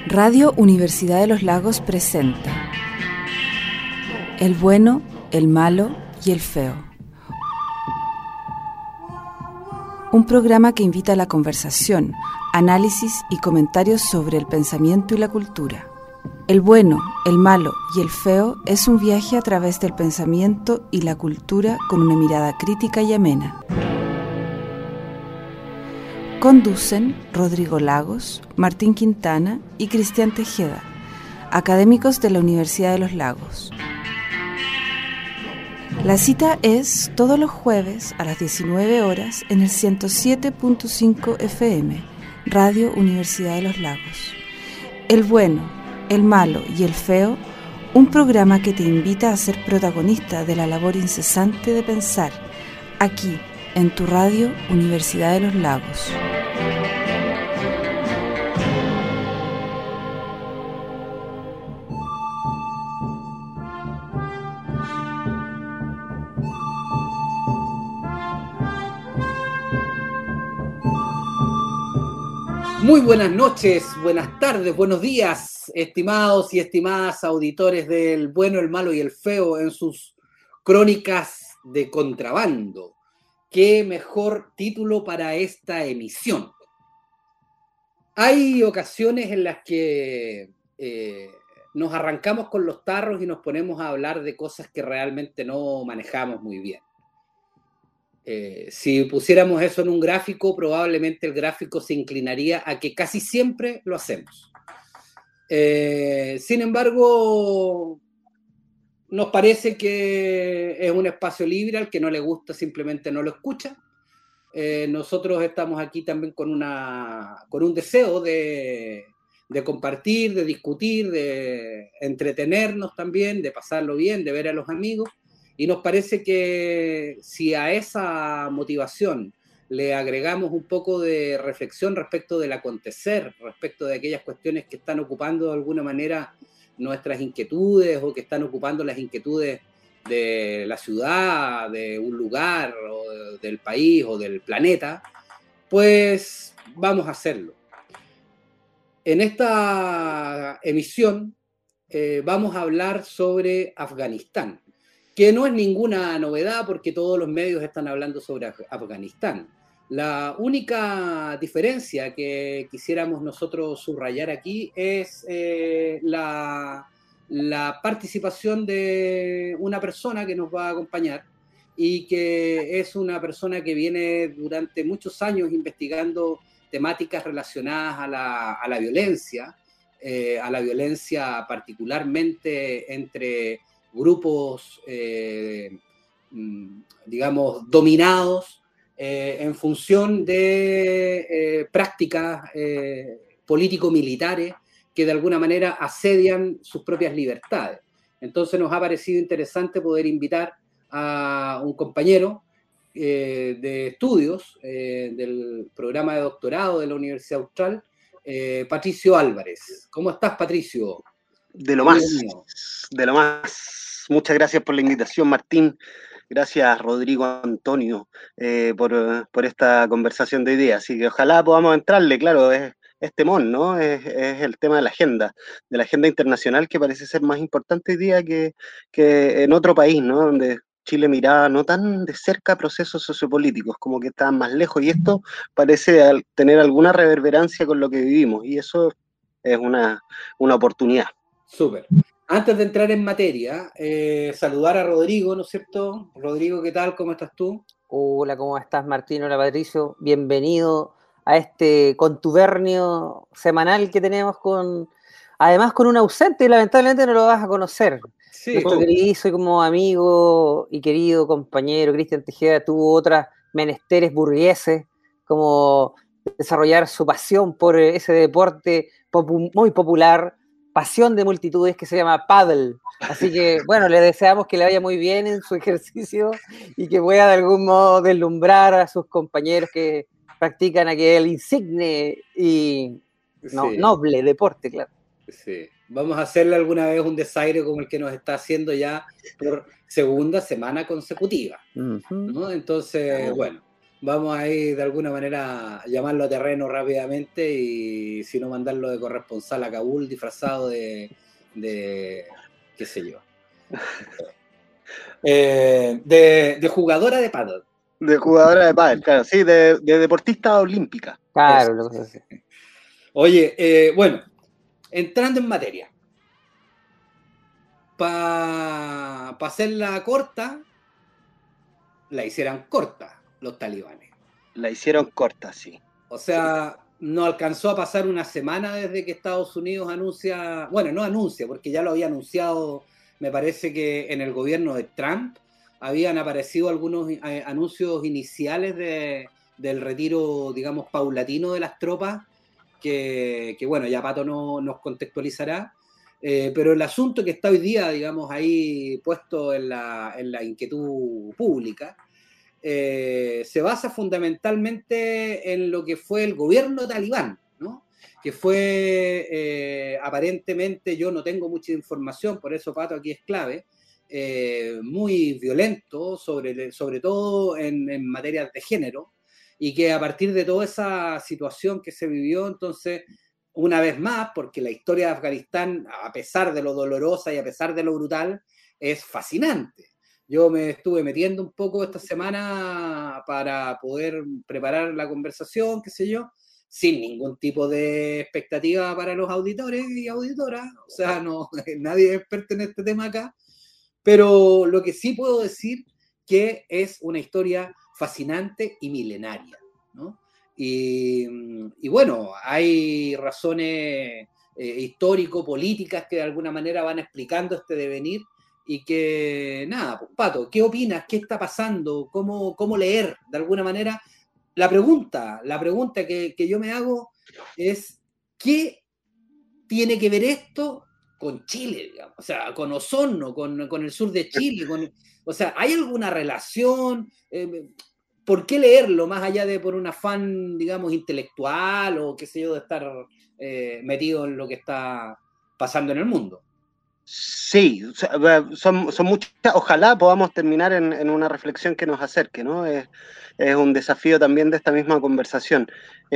Radio Universidad de los Lagos presenta El bueno, el malo y el feo. Un programa que invita a la conversación, análisis y comentarios sobre el pensamiento y la cultura. El bueno, el malo y el feo es un viaje a través del pensamiento y la cultura con una mirada crítica y amena. Conducen Rodrigo Lagos, Martín Quintana y Cristian Tejeda, académicos de la Universidad de los Lagos. La cita es todos los jueves a las 19 horas en el 107.5 FM, Radio Universidad de los Lagos. El bueno, el malo y el feo, un programa que te invita a ser protagonista de la labor incesante de pensar, aquí, en tu Radio Universidad de los Lagos. Muy buenas noches, buenas tardes, buenos días, estimados y estimadas auditores del bueno, el malo y el feo en sus crónicas de contrabando. ¿Qué mejor título para esta emisión? Hay ocasiones en las que nos arrancamos con los tarros y nos ponemos a hablar de cosas que realmente no manejamos muy bien. Si pusiéramos eso en un gráfico, probablemente el gráfico se inclinaría a que casi siempre lo hacemos. Sin embargo, nos parece que es un espacio libre, al que no le gusta simplemente no lo escucha. Nosotros estamos aquí también con un deseo de compartir, de discutir, de entretenernos también, de pasarlo bien, de ver a los amigos. Y nos parece que si a esa motivación le agregamos un poco de reflexión respecto del acontecer, respecto de aquellas cuestiones que están ocupando de alguna manera nuestras inquietudes o que están ocupando las inquietudes de la ciudad, de un lugar, o del país o del planeta, pues vamos a hacerlo. En esta emisión vamos a hablar sobre Afganistán, que no es ninguna novedad porque todos los medios están hablando sobre Afganistán. La única diferencia que quisiéramos nosotros subrayar aquí es la participación de una persona que nos va a acompañar y que es una persona que viene durante muchos años investigando temáticas relacionadas a la violencia particularmente entre grupos, digamos, dominados en función de prácticas político-militares que de alguna manera asedian sus propias libertades. Entonces nos ha parecido interesante poder invitar a un compañero de estudios del programa de doctorado de la Universidad Austral, Patricio Álvarez. ¿Cómo estás, Patricio? De lo más. Muchas gracias por la invitación, Martín. Gracias, Rodrigo Antonio, por esta conversación de ideas. Así que ojalá podamos entrarle, claro, es temón, ¿no? Es el tema de la agenda internacional que parece ser más importante hoy día que en otro país, ¿no? Donde Chile miraba no tan de cerca procesos sociopolíticos, como que estaban más lejos, y esto parece tener alguna reverberancia con lo que vivimos, y eso es una oportunidad. Súper. Antes de entrar en materia, saludar a Rodrigo, ¿no es cierto? Rodrigo, ¿qué tal? ¿Cómo estás tú? Hola, ¿cómo estás, Martín? Hola, Patricio. Bienvenido a este contubernio semanal que tenemos además con un ausente, y lamentablemente no lo vas a conocer. Sí. Nuestro queridísimo y como amigo y querido compañero Cristian Tejeda tuvo otras menesteres burgueses, como desarrollar su pasión por ese deporte muy popular, pasión de multitudes, que se llama pádel. Así que, bueno, le deseamos que le vaya muy bien en su ejercicio y que pueda de algún modo deslumbrar a sus compañeros que practican aquel insigne y noble deporte, claro. Sí. Vamos a hacerle alguna vez un desaire como el que nos está haciendo ya por segunda semana consecutiva, ¿no? Entonces, bueno, Vamos a ir de alguna manera a llamarlo a terreno rápidamente y si no mandarlo de corresponsal a Kabul disfrazado de qué sé yo, de jugadora de pádel. De jugadora de pádel, claro, sí, de deportista olímpica. Claro, lo que sé. Oye, bueno, entrando en materia, para hacerla corta, la hicieran corta los talibanes. La hicieron corta, sí. O sea, no alcanzó a pasar una semana desde que Estados Unidos anuncia, bueno, no anuncia, porque ya lo había anunciado, me parece que en el gobierno de Trump habían aparecido algunos anuncios iniciales del retiro, digamos, paulatino de las tropas, que bueno, ya Pato nos contextualizará, pero el asunto que está hoy día, digamos, ahí puesto en la inquietud pública, se basa fundamentalmente en lo que fue el gobierno talibán, ¿no? Que fue aparentemente, yo no tengo mucha información, por eso Pato aquí es clave, muy violento, sobre todo en materias de género, y que a partir de toda esa situación que se vivió, entonces, una vez más, porque la historia de Afganistán, a pesar de lo dolorosa y a pesar de lo brutal, es fascinante. Yo me estuve metiendo un poco esta semana para poder preparar la conversación, qué sé yo, sin ningún tipo de expectativa para los auditores y auditoras. O sea, no, nadie es experto en este tema acá. Pero lo que sí puedo decir que es una historia fascinante y milenaria, ¿no? Y bueno, hay razones histórico-políticas que de alguna manera van explicando este devenir y que, nada, pues, Pato, ¿qué opinas? ¿Qué está pasando? ¿Cómo leer de alguna manera? La pregunta que yo me hago es, ¿qué tiene que ver esto con Chile, digamos? O sea, con Osorno, con el sur de Chile, o sea, ¿hay alguna relación? ¿Por qué leerlo más allá de por un afán, digamos, intelectual o qué sé yo, de estar metido en lo que está pasando en el mundo? Sí, o sea, son muchas, ojalá podamos terminar en una reflexión que nos acerque, ¿no? Es un desafío también de esta misma conversación,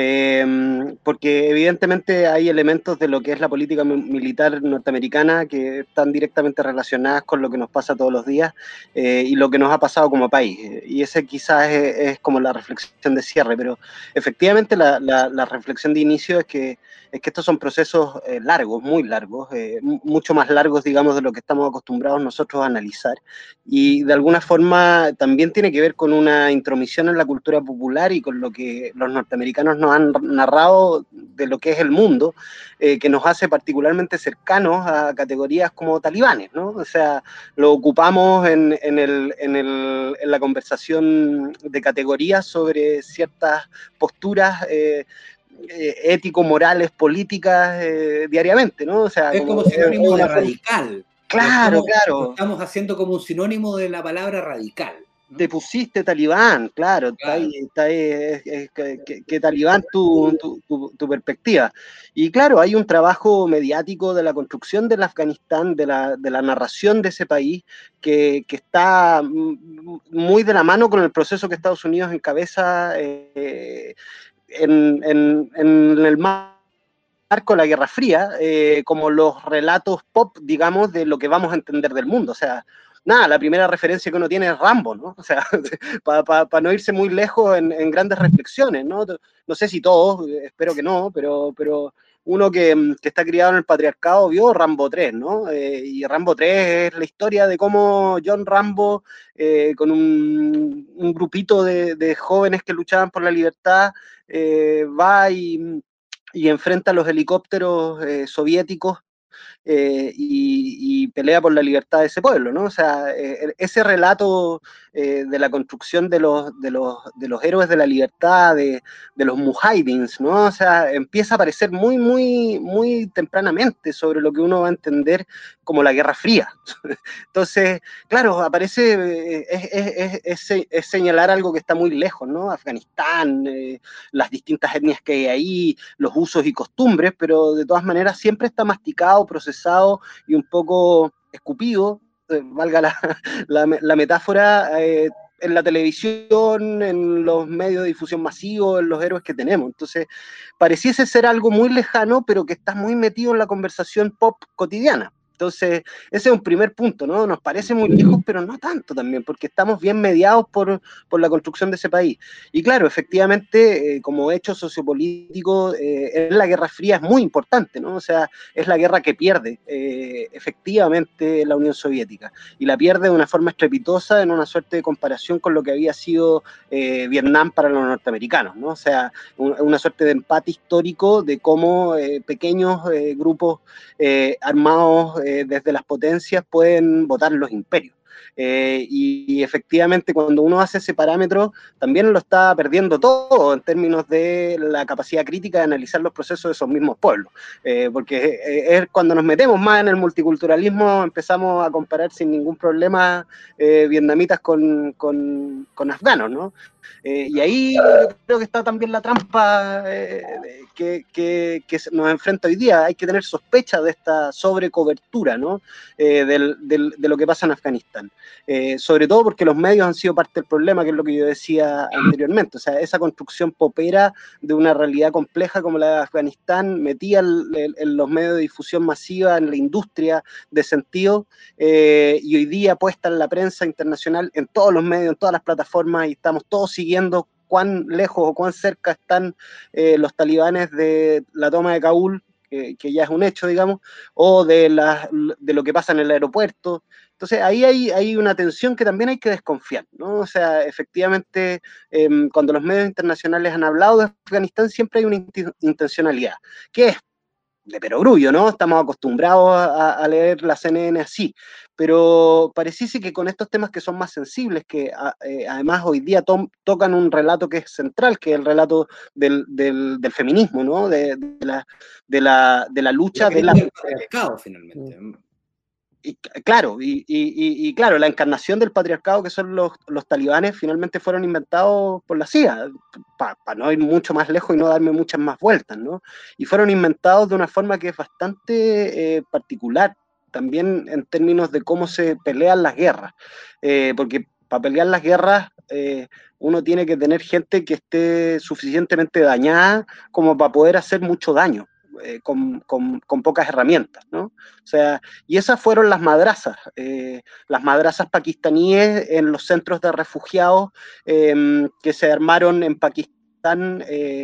porque evidentemente hay elementos de lo que es la política militar norteamericana que están directamente relacionadas con lo que nos pasa todos los días y lo que nos ha pasado como país, y ese quizás es como la reflexión de cierre, pero efectivamente la reflexión de inicio es que estos son procesos largos, muy largos, mucho más largos, digamos, de lo que estamos acostumbrados nosotros a analizar. Y de alguna forma también tiene que ver con una intromisión en la cultura popular y con lo que los norteamericanos nos han narrado de lo que es el mundo, que nos hace particularmente cercanos a categorías como talibanes, ¿no? O sea, lo ocupamos en la conversación de categorías sobre ciertas posturas ético-morales, políticas diariamente, ¿no? O sea, Es como sinónimo de radical. Claro, claro. Estamos haciendo como un sinónimo de la palabra radical, ¿no? Te pusiste talibán, claro, claro. Está ahí que talibán tu perspectiva. Y claro, hay un trabajo mediático de la construcción del Afganistán, de la narración de ese país, que está muy de la mano con el proceso que Estados Unidos encabeza en el marco de la Guerra Fría, como los relatos pop, digamos, de lo que vamos a entender del mundo. O sea, nada, la primera referencia que uno tiene es Rambo, ¿no? O sea, para no irse muy lejos en grandes reflexiones, ¿no? No sé si todos, espero que no, pero uno que está criado en el patriarcado vio Rambo 3, ¿no? Y Rambo 3 es la historia de cómo John Rambo, con un grupito de jóvenes que luchaban por la libertad, va y enfrenta a los helicópteros soviéticos y pelea por la libertad de ese pueblo, ¿no? O sea, ese relato de la construcción de los héroes de la libertad, de los mujahidins, ¿no? O sea, empieza a aparecer muy, muy, muy tempranamente sobre lo que uno va a entender como la Guerra Fría. Entonces, claro, aparece, es señalar algo que está muy lejos, ¿no? Afganistán, las distintas etnias que hay ahí, los usos y costumbres, pero de todas maneras siempre está masticado, procesado y un poco escupido, valga la metáfora, en la televisión, en los medios de difusión masivos, en los héroes que tenemos. Entonces, pareciese ser algo muy lejano, pero que está muy metido en la conversación pop cotidiana. Entonces, ese es un primer punto, ¿no? Nos parece muy lejos, pero no tanto también, porque estamos bien mediados por la construcción de ese país. Y claro, efectivamente, como hecho sociopolítico, en la Guerra Fría es muy importante, ¿no? O sea, es la guerra que pierde efectivamente la Unión Soviética, y la pierde de una forma estrepitosa en una suerte de comparación con lo que había sido Vietnam para los norteamericanos, ¿no? O sea, una suerte de empate histórico de cómo pequeños grupos armados desde las potencias pueden votar los imperios. Y efectivamente cuando uno hace ese parámetro también lo está perdiendo todo en términos de la capacidad crítica de analizar los procesos de esos mismos pueblos, porque es cuando nos metemos más en el multiculturalismo empezamos a comparar sin ningún problema vietnamitas con afganos, ¿no? Y ahí yo creo que está también la trampa que nos enfrenta hoy día. Hay que tener sospecha de esta sobrecobertura, ¿no? De lo que pasa en Afganistán. Sobre todo porque los medios han sido parte del problema, que es lo que yo decía anteriormente. O sea, esa construcción popera de una realidad compleja como la de Afganistán, metida en los medios de difusión masiva, en la industria de sentido, y hoy día puesta en la prensa internacional, en todos los medios, en todas las plataformas, y estamos todos siguiendo cuán lejos o cuán cerca están los talibanes de la toma de Kabul, que ya es un hecho, digamos, o de lo que pasa en el aeropuerto. Entonces ahí hay una tensión que también hay que desconfiar, ¿no? O sea, efectivamente, cuando los medios internacionales han hablado de Afganistán, siempre hay una intencionalidad, que es de perogrullo, ¿no? Estamos acostumbrados a leer la CNN así, pero pareciese que con estos temas que son más sensibles, que además hoy día tocan un relato que es central, que es el relato del feminismo, ¿no? De la lucha del patriarcado, finalmente. Y claro, la encarnación del patriarcado que son los talibanes finalmente fueron inventados por la CIA, para no ir mucho más lejos y no darme muchas más vueltas, ¿no? Y fueron inventados de una forma que es bastante particular, también en términos de cómo se pelean las guerras, porque para pelear las guerras uno tiene que tener gente que esté suficientemente dañada como para poder hacer mucho daño. Con pocas herramientas, ¿no? O sea, y esas fueron las madrazas pakistaníes en los centros de refugiados que se armaron en Pakistán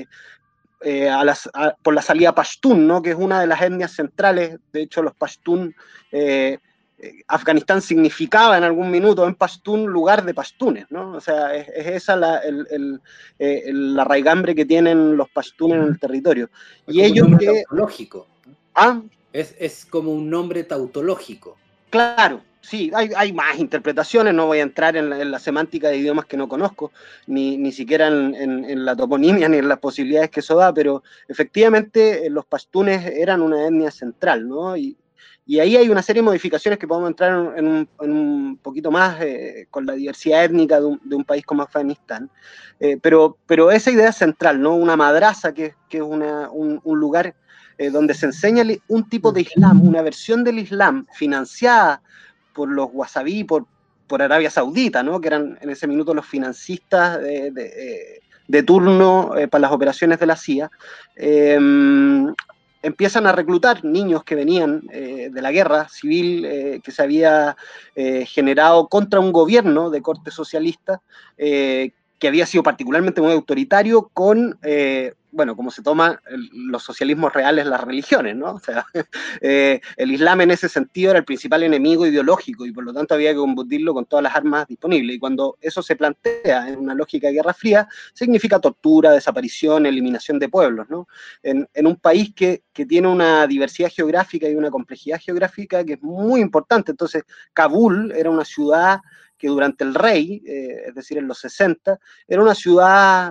por la salida Pashtun, ¿no? Que es una de las etnias centrales. De hecho, los Pashtun, Afganistán significaba en algún minuto en Pashtun lugar de pashtunes, ¿no? O sea, es esa la raigambre que tienen los pashtunes en el territorio. Y ellos que... tautológico. ¿Ah? Es como un nombre tautológico. Claro, sí, hay más interpretaciones, no voy a entrar en la semántica de idiomas que no conozco, ni siquiera en la toponimia, ni en las posibilidades que eso da, pero efectivamente los pashtunes eran una etnia central, ¿no? Y ahí hay una serie de modificaciones que podemos entrar en un poquito más con la diversidad étnica de un país como Afganistán. Pero esa idea central, ¿no? Una madraza que es un lugar donde se enseña un tipo de Islam, una versión del Islam financiada por los wasabí, por Arabia Saudita, ¿no? Que eran en ese minuto los financistas de turno para las operaciones de la CIA. Empiezan a reclutar niños que venían de la guerra civil que se había generado contra un gobierno de corte socialista que había sido particularmente muy autoritario con, como se toma los socialismos reales las religiones, ¿no? O sea, el Islam en ese sentido era el principal enemigo ideológico y por lo tanto había que combatirlo con todas las armas disponibles. Y cuando eso se plantea en una lógica de Guerra Fría, significa tortura, desaparición, eliminación de pueblos, ¿no? En un país que tiene una diversidad geográfica y una complejidad geográfica que es muy importante. Entonces, Kabul era una ciudad que durante el rey, es decir, en los 60, era una ciudad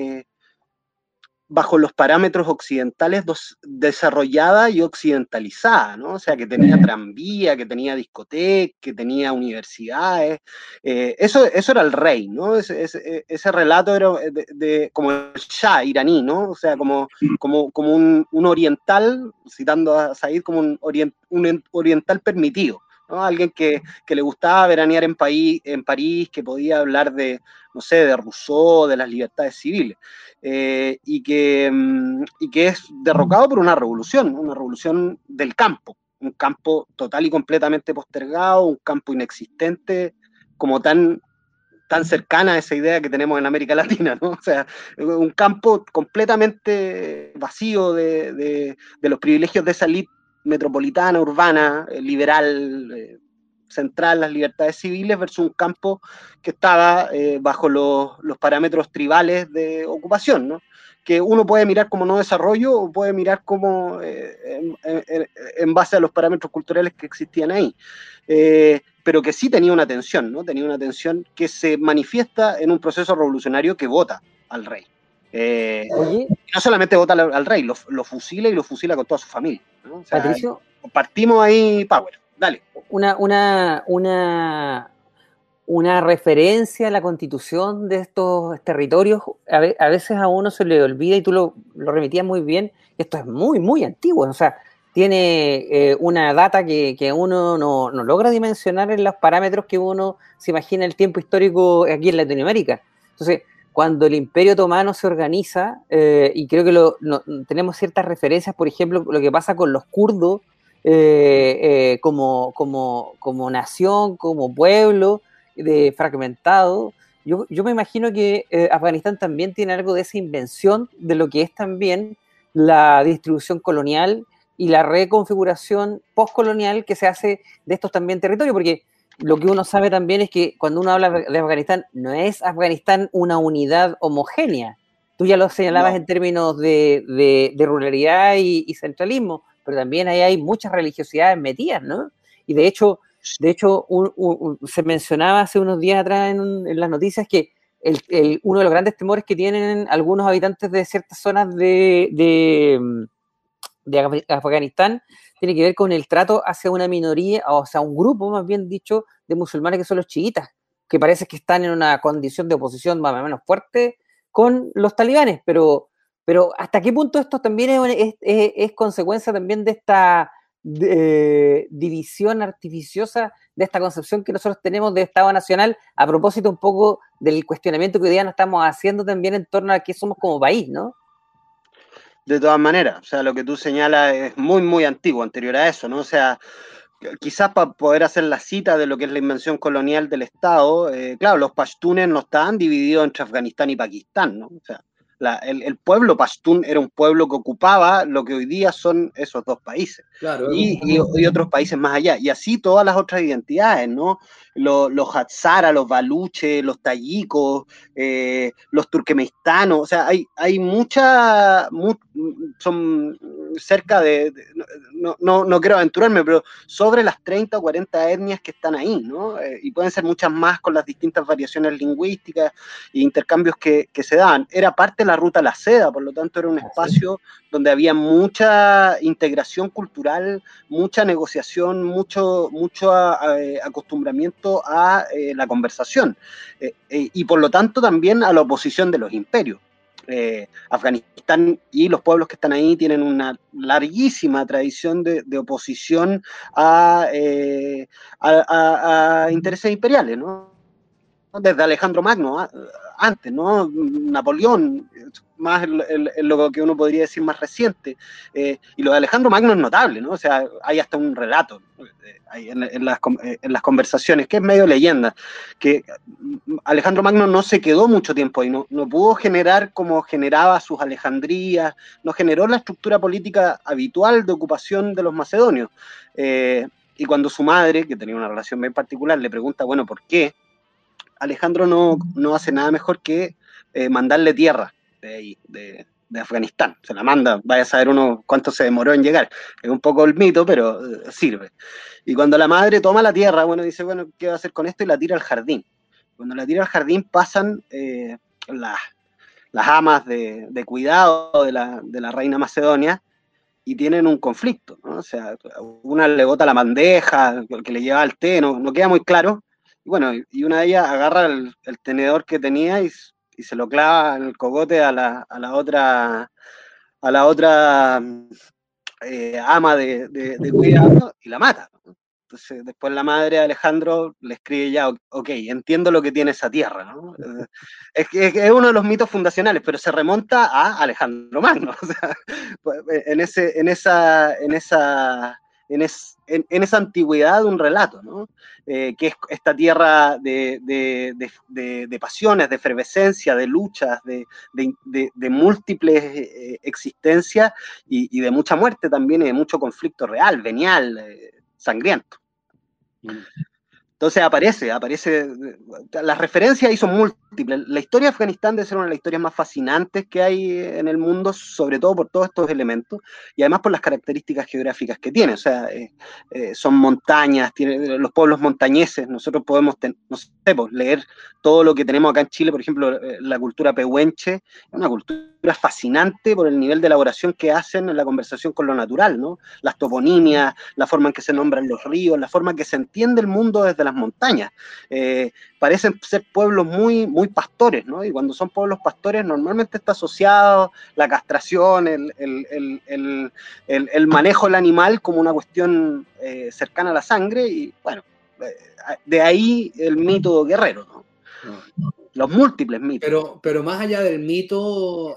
bajo los parámetros occidentales desarrollada y occidentalizada, ¿no? O sea, que tenía tranvía, que tenía discoteca, que tenía universidades. Eso era el rey, ¿no? Ese relato era como el Shah iraní, ¿no? O sea, como un oriental, citando a Said, como un oriental permitido. ¿no? Alguien que le gustaba veranear en París, que podía hablar de, no sé, de Rousseau, de las libertades civiles, y que es derrocado por una revolución del campo, un campo total y completamente postergado, un campo inexistente, como tan cercana a esa idea que tenemos en América Latina, ¿no? O sea, un campo completamente vacío de los privilegios de esa elite metropolitana, urbana, liberal, central, las libertades civiles, versus un campo que estaba bajo los parámetros tribales de ocupación, ¿no? Que uno puede mirar como no desarrollo o puede mirar como en base a los parámetros culturales que existían ahí. Pero que sí tenía una tensión, ¿no? Tenía una tensión que se manifiesta en un proceso revolucionario que vota al rey. Oye, no solamente vota al rey, lo fusila y lo fusila con toda su familia, ¿no? O sea, Patricio, partimos ahí, Power, dale. Una referencia a la constitución de estos territorios, a veces a uno se le olvida, y tú lo remitías muy bien, esto es muy, muy antiguo, o sea, tiene una data que uno no logra dimensionar en los parámetros que uno se imagina el tiempo histórico aquí en Latinoamérica. Entonces, cuando el Imperio Otomano se organiza, y creo que tenemos ciertas referencias, por ejemplo, lo que pasa con los kurdos, como nación, como pueblo, fragmentado. Yo me imagino que Afganistán también tiene algo de esa invención de lo que es también la distribución colonial y la reconfiguración postcolonial que se hace de estos también territorios, porque lo que uno sabe también es que cuando uno habla de Afganistán, no es Afganistán una unidad homogénea. Tú ya lo señalabas No. en términos de ruralidad y centralismo, pero también ahí hay muchas religiosidades metidas, ¿no? Y de hecho se mencionaba hace unos días atrás en las noticias que uno de los grandes temores que tienen algunos habitantes de ciertas zonas de Afganistán tiene que ver con el trato hacia una minoría, o sea, un grupo, más bien dicho, de musulmanes que son los chiitas, que parece que están en una condición de oposición más o menos fuerte con los talibanes, pero ¿hasta qué punto esto también es consecuencia también de esta división artificiosa, de esta concepción que nosotros tenemos de Estado Nacional, a propósito un poco del cuestionamiento que hoy día nos estamos haciendo también en torno a qué somos como país, ¿no? De todas maneras, o sea, lo que tú señalas es muy, muy antiguo, anterior a eso, ¿no? O sea, quizás para poder hacer la cita de lo que es la invención colonial del Estado, claro, los pashtunes no estaban divididos entre Afganistán y Pakistán, ¿no? O sea, el pueblo pashtun era un pueblo que ocupaba lo que hoy día son esos dos países, claro, y otros países más allá, y así todas las otras identidades, ¿no? Los Hatzara, los baluches, los tayikos, los turkmenistanos, o sea, hay son cerca no quiero aventurarme, pero sobre las 30 o 40 etnias que están ahí, ¿no? Y pueden ser muchas más con las distintas variaciones lingüísticas e intercambios que se daban. Era parte de la ruta La Seda, por lo tanto era un espacio donde había mucha integración cultural, mucha negociación, mucho acostumbramiento a la conversación, y por lo tanto también a la oposición de los imperios. Afganistán y los pueblos que están ahí tienen una larguísima tradición de oposición a intereses imperiales, ¿no? Desde Alejandro Magno, antes, ¿no? Napoleón, más en lo que uno podría decir más reciente. Y lo de Alejandro Magno es notable, ¿no? O sea, hay hasta un relato en las conversaciones, que es medio leyenda, que Alejandro Magno no se quedó mucho tiempo ahí, no pudo generar como generaba sus Alejandrías, no generó la estructura política habitual de ocupación de los macedonios. Y cuando su madre, que tenía una relación bien particular, le pregunta, bueno, ¿por qué? Alejandro no hace nada mejor que mandarle tierra de Afganistán. Se la manda, vaya a saber uno cuánto se demoró en llegar. Es un poco el mito, pero sirve. Y cuando la madre toma la tierra, bueno, dice, bueno, ¿qué va a hacer con esto? Y la tira al jardín. Cuando la tira al jardín pasan las amas de cuidado de la reina Macedonia y tienen un conflicto, ¿no? O sea, una le bota la bandeja, que le lleva el té, no queda muy claro. Y bueno, y una de ellas agarra el tenedor que tenía y se lo clava en el cogote a la otra ama de cuidado y la mata. Entonces, después la madre de Alejandro le escribe ya, ok, entiendo lo que tiene esa tierra, ¿no? Es uno de los mitos fundacionales, pero se remonta a Alejandro Magno, o sea, en esa antigüedad de un relato, ¿no? Que es esta tierra de pasiones, de efervescencia, de luchas, de múltiples existencias y de mucha muerte también y de mucho conflicto real, venial, sangriento. Entonces aparece, las referencias ahí son múltiples. La historia de Afganistán debe ser una de las historias más fascinantes que hay en el mundo, sobre todo por todos estos elementos, y además por las características geográficas que tiene. O sea, son montañas, tiene los pueblos montañeses, nosotros podemos, no sé, pues, leer todo lo que tenemos acá en Chile, por ejemplo, la cultura pehuenche, es una cultura fascinante por el nivel de elaboración que hacen en la conversación con lo natural, ¿no? Las toponimias, la forma en que se nombran los ríos, la forma en que se entiende el mundo desde las montañas. Parecen ser pueblos muy, muy pastores, ¿no? Y cuando son pueblos pastores normalmente está asociado la castración, el manejo del animal como una cuestión cercana a la sangre y bueno, de ahí el mito guerrero, ¿no? Los múltiples mitos. Pero más allá del mito,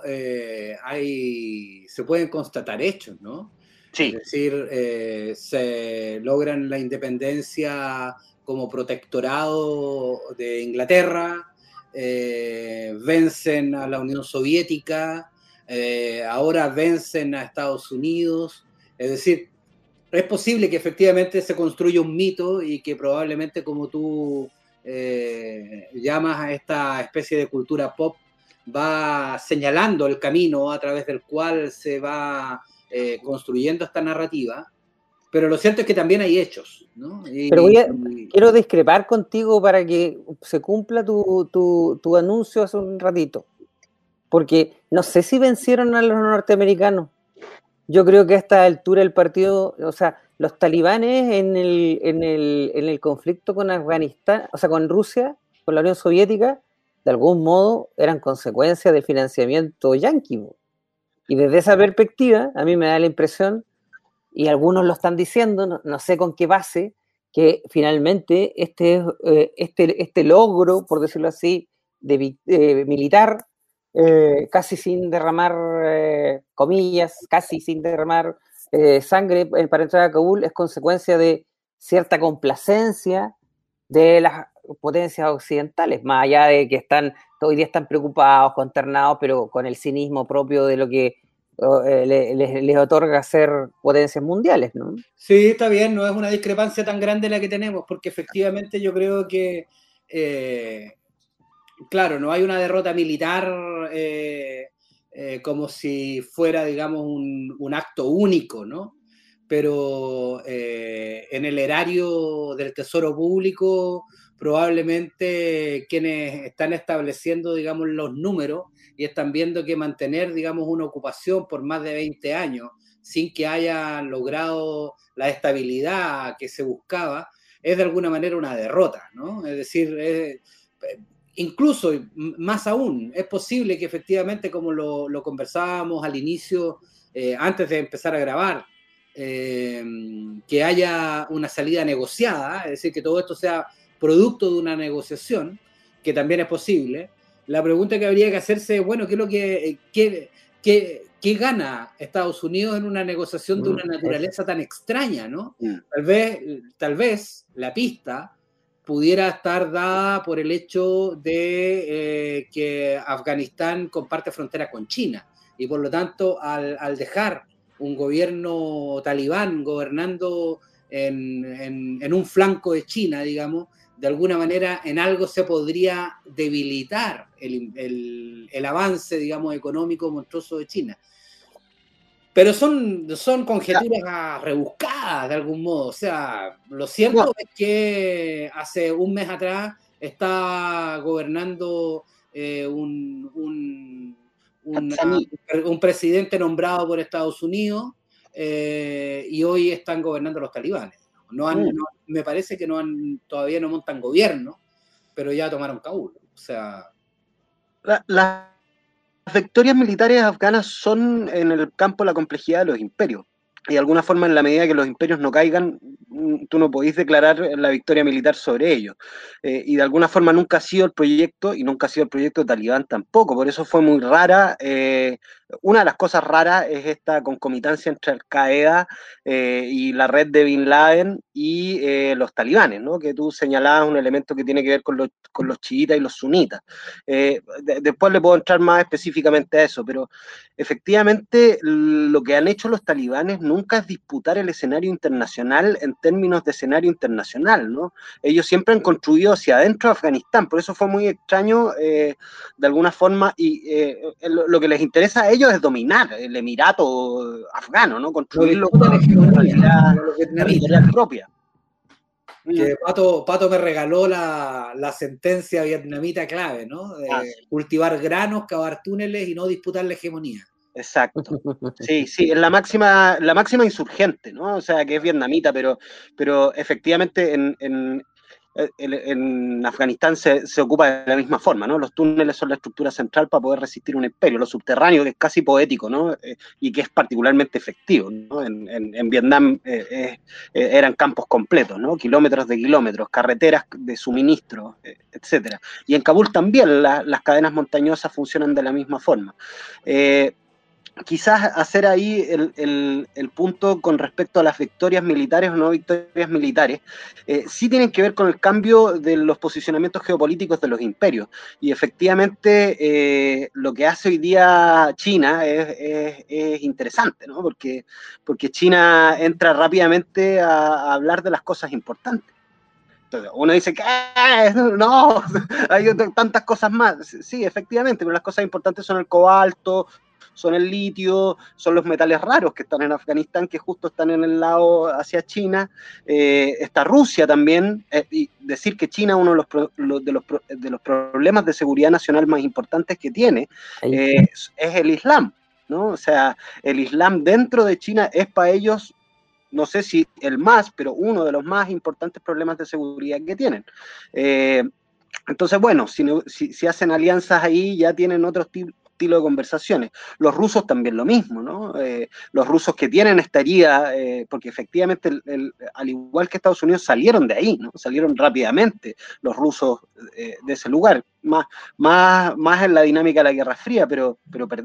se pueden constatar hechos, ¿no? Sí. Es decir, se logran la independencia como protectorado de Inglaterra, vencen a la Unión Soviética, ahora vencen a Estados Unidos. Es decir, es posible que efectivamente se construya un mito y que probablemente, como tú llamas a esta especie de cultura pop, va señalando el camino a través del cual se va construyendo esta narrativa, pero lo cierto es que también hay hechos, ¿no? Pero quiero discrepar contigo para que se cumpla tu anuncio hace un ratito, porque no sé si vencieron a los norteamericanos. Yo creo que a esta altura el partido, o sea, los talibanes en el conflicto con Afganistán, o sea, con Rusia, con la Unión Soviética, de algún modo eran consecuencia del financiamiento yanqui. Y desde esa perspectiva, a mí me da la impresión, y algunos lo están diciendo, no sé con qué base, que finalmente este logro, por decirlo así, militar, casi sin derramar, comillas, casi sin derramar sangre para entrar a Kabul, es consecuencia de cierta complacencia de las potencias occidentales, más allá de que hoy día están preocupados, consternados, pero con el cinismo propio de lo que les otorga ser potencias mundiales, ¿no? Sí, está bien, no es una discrepancia tan grande la que tenemos, porque efectivamente yo creo que, claro, no hay una derrota militar como si fuera, digamos, un acto único, ¿no? Pero en el erario del Tesoro Público, probablemente quienes están estableciendo, digamos, los números y están viendo que mantener, digamos, una ocupación por más de 20 años sin que haya logrado la estabilidad que se buscaba, es de alguna manera una derrota, ¿no? Es decir, incluso, más aún, es posible que efectivamente, como lo conversábamos al inicio, antes de empezar a grabar, que haya una salida negociada, es decir, que todo esto sea producto de una negociación, que también es posible. La pregunta que habría que hacerse es, bueno, ¿qué es lo ¿qué gana Estados Unidos en una negociación de una naturaleza tan extraña, ¿no? Tal vez la pista pudiera estar dada por el hecho de que Afganistán comparte frontera con China y por lo tanto al dejar un gobierno talibán gobernando en un flanco de China, digamos, de alguna manera en algo se podría debilitar el avance, digamos, económico monstruoso de China. Pero son conjeturas rebuscadas de algún modo. O sea, lo cierto es que hace un mes atrás está gobernando un presidente nombrado por Estados Unidos y hoy están gobernando los talibanes. Me parece que todavía no montan gobierno, pero ya tomaron Kabul. O sea... Las victorias militares afganas son en el campo de la complejidad de los imperios. y de alguna forma, en la medida que los imperios no caigan, tú no podís declarar la victoria militar sobre ellos. Y de alguna forma nunca ha sido el proyecto, y nunca ha sido el proyecto talibán tampoco. Por eso fue muy rara. Una de las cosas raras es esta concomitancia entre Al-Qaeda y la red de Bin Laden y los talibanes, ¿no? Que tú señalabas un elemento que tiene que ver con los chiitas y los sunitas. Después le puedo entrar más específicamente a eso, pero efectivamente lo que han hecho los talibanes nunca es disputar el escenario internacional en términos de escenario internacional, ¿no? Ellos siempre han construido hacia adentro de Afganistán, por eso fue muy extraño de alguna forma, y lo que les interesa a ellos es dominar el emirato afgano, ¿no? Construirlo con una realidad territorial propia. Que Pato me regaló la sentencia vietnamita clave, ¿no? De cultivar granos, cavar túneles y no disputar la hegemonía. Exacto. Sí, es la máxima insurgente, ¿no? O sea, que es vietnamita, pero efectivamente en Afganistán se ocupa de la misma forma, ¿no? Los túneles son la estructura central para poder resistir un imperio. Lo subterráneo, que es casi poético, ¿no? Y que es particularmente efectivo, ¿no? En Vietnam eran campos completos, ¿no? Kilómetros de kilómetros, carreteras de suministro, etcétera. Y en Kabul también las cadenas montañosas funcionan de la misma forma. Quizás hacer ahí el punto con respecto a las victorias militares o no victorias militares, sí tienen que ver con el cambio de los posicionamientos geopolíticos de los imperios. Y efectivamente lo que hace hoy día China es interesante, ¿no? Porque China entra rápidamente a hablar de las cosas importantes. Entonces, uno dice que no, hay tantas cosas más. Sí, efectivamente, pero las cosas importantes son el cobalto, son el litio, son los metales raros que están en Afganistán, que justo están en el lado hacia China. Está Rusia también, y decir que China uno de los problemas de seguridad nacional más importantes que tiene es el Islam, ¿no? O sea, el Islam dentro de China es para ellos, no sé si el más, pero uno de los más importantes problemas de seguridad que tienen. Entonces, bueno, si hacen alianzas ahí, ya tienen otro estilo de conversaciones. Los rusos también lo mismo, ¿no? Los rusos que tienen esta herida, porque efectivamente, al igual que Estados Unidos, salieron de ahí, ¿no? Salieron rápidamente los rusos de ese lugar, más en la dinámica de la Guerra Fría, pero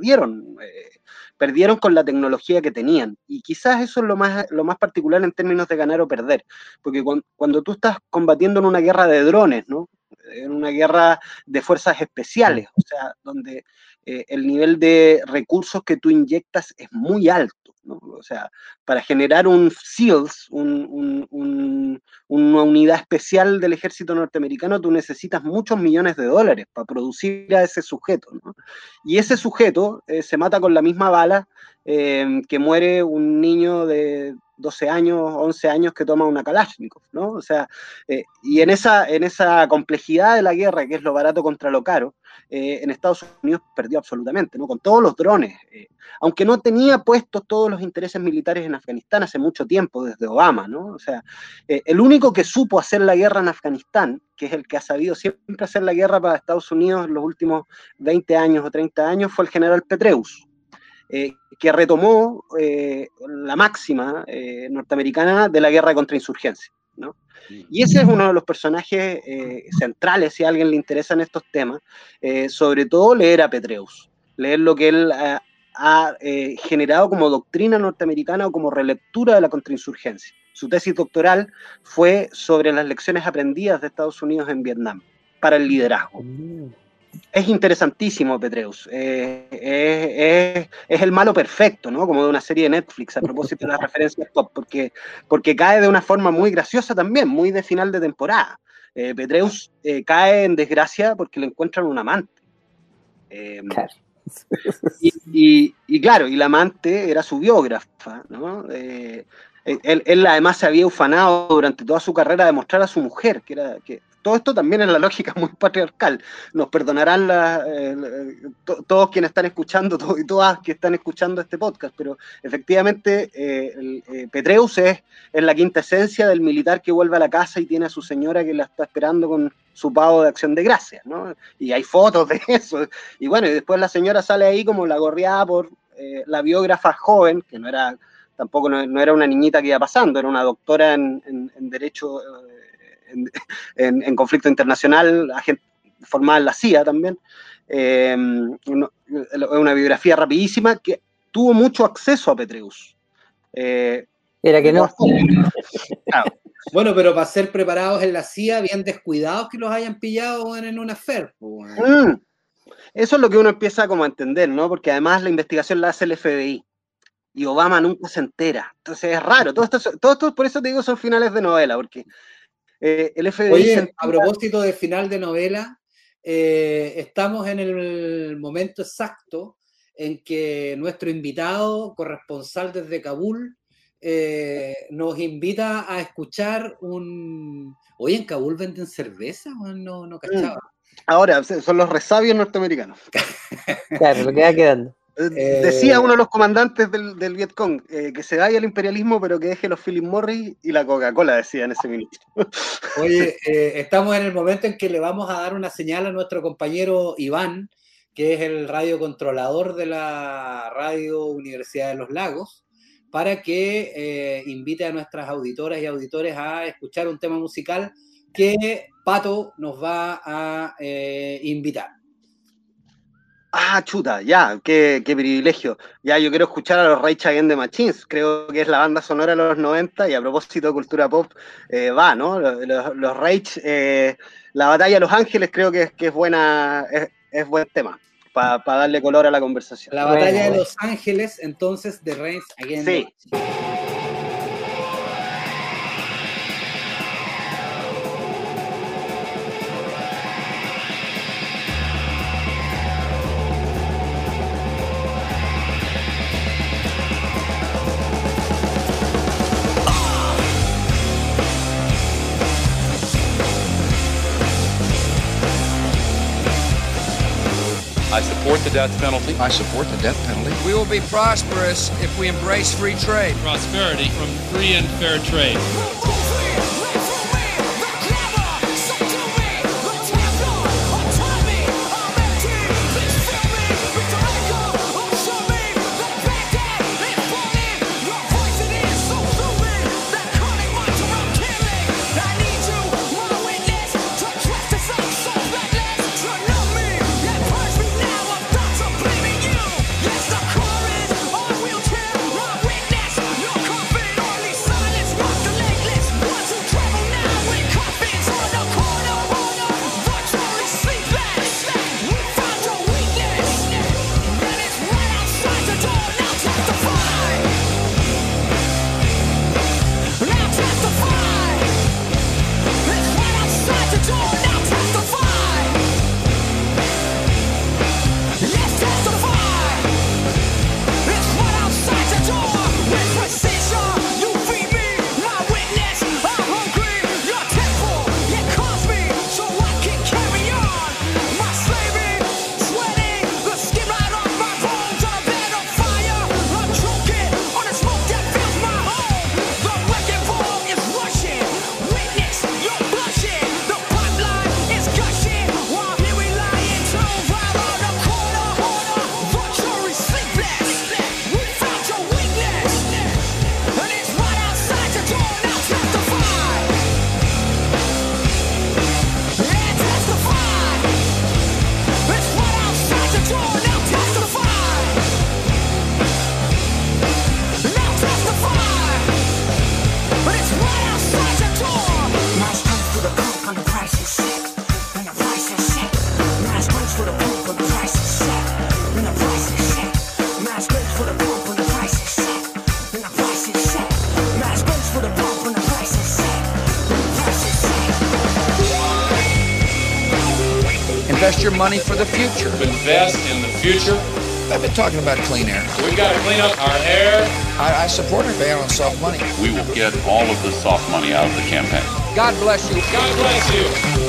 perdieron con la tecnología que tenían. Y quizás eso es lo más particular en términos de ganar o perder, porque cuando tú estás combatiendo en una guerra de drones, ¿no? En una guerra de fuerzas especiales, o sea, donde el nivel de recursos que tú inyectas es muy alto, ¿no? O sea, para generar un SEALs, una unidad especial del ejército norteamericano, tú necesitas muchos millones de dólares para producir a ese sujeto, ¿no? Y ese sujeto se mata con la misma bala que muere un niño de 12 años, 11 años que toma una Kalashnikov, ¿no? O sea, y en esa complejidad de la guerra, que es lo barato contra lo caro, en Estados Unidos perdió absolutamente, ¿no? Con todos los drones, aunque no tenía puestos todos los intereses militares en Afganistán hace mucho tiempo, desde Obama, ¿no? O sea, el único que supo hacer la guerra en Afganistán, que es el que ha sabido siempre hacer la guerra para Estados Unidos en los últimos 20 años o 30 años, fue el general Petraeus, que retomó la máxima norteamericana de la guerra de contrainsurgencia, ¿no? Y ese es uno de los personajes centrales, si a alguien le interesan estos temas, sobre todo leer a Petraeus, leer lo que él ha generado como doctrina norteamericana o como relectura de la contrainsurgencia. Su tesis doctoral fue sobre las lecciones aprendidas de Estados Unidos en Vietnam para el liderazgo. Es interesantísimo Petraeus, es el malo perfecto, ¿no? Como de una serie de Netflix, a propósito de las referencias pop, porque cae de una forma muy graciosa también, muy de final de temporada. Petraeus cae en desgracia porque le encuentran un amante. Claro. Y claro, y la amante era su biógrafa, ¿no? Él además se había ufanado durante toda su carrera de mostrar a su mujer, que todo esto también es la lógica muy patriarcal. Nos perdonarán todos quienes están escuchando, todos y todas que están escuchando este podcast, pero efectivamente Petraeus es la quinta esencia del militar que vuelve a la casa y tiene a su señora que la está esperando con su pavo de acción de gracias, ¿no? Y hay fotos de eso. Y bueno, y después la señora sale ahí como la gorreada por la biógrafa joven, que no era tampoco no era una niñita que iba pasando, era una doctora en Derecho, en conflicto internacional, formada en la CIA también. Una biografía rapidísima que tuvo mucho acceso a Petreus. Era que no. Claro. Bueno, pero para ser preparados en la CIA, bien descuidados que los hayan pillado en una affair. Eso es lo que uno empieza como a entender, ¿no? Porque además la investigación la hace el FBI y Obama nunca se entera. Entonces es raro. Todo esto, por eso te digo, son finales de novela, porque el FBI... Oye, a propósito de final de novela, estamos en el momento exacto en que nuestro invitado, corresponsal desde Kabul, nos invita a escuchar Oye, ¿en Kabul venden cerveza? No cachaba. Ahora, son los resabios norteamericanos. Claro, lo que va quedando. Decía uno de los comandantes del Vietcong, que se vaya el imperialismo, pero que deje los Philip Morris y la Coca-Cola, decía en ese ministro. Oye, estamos en el momento en que le vamos a dar una señal a nuestro compañero Iván, que es el radiocontrolador de la Radio Universidad de los Lagos, para que invite a nuestras auditoras y auditores a escuchar un tema musical que Pato nos va a invitar. Ah, chuta, ya, qué privilegio. Ya, yo quiero escuchar a los Rage Against the Machines, creo que es la banda sonora de los 90, y a propósito de cultura pop, va, ¿no? Los Rage, la batalla de Los Ángeles creo que es buena, es buen tema, para darle color a la conversación. La batalla de Los Ángeles, entonces, de Rage Against the Machines. I support the death penalty. I support the death penalty. We will be prosperous if we embrace free trade. Prosperity from free and fair trade. Invest your money for the future. Invest in the future. I've been talking about clean air. We've got to clean up our air. I support a ban on soft money. We will get all of the soft money out of the campaign. God bless you. God bless you.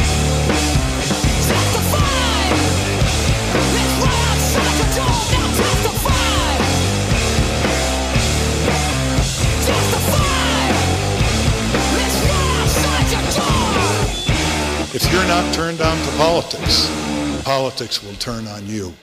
Let's run outside the door now. not turned on to politics. Politics will turn on you.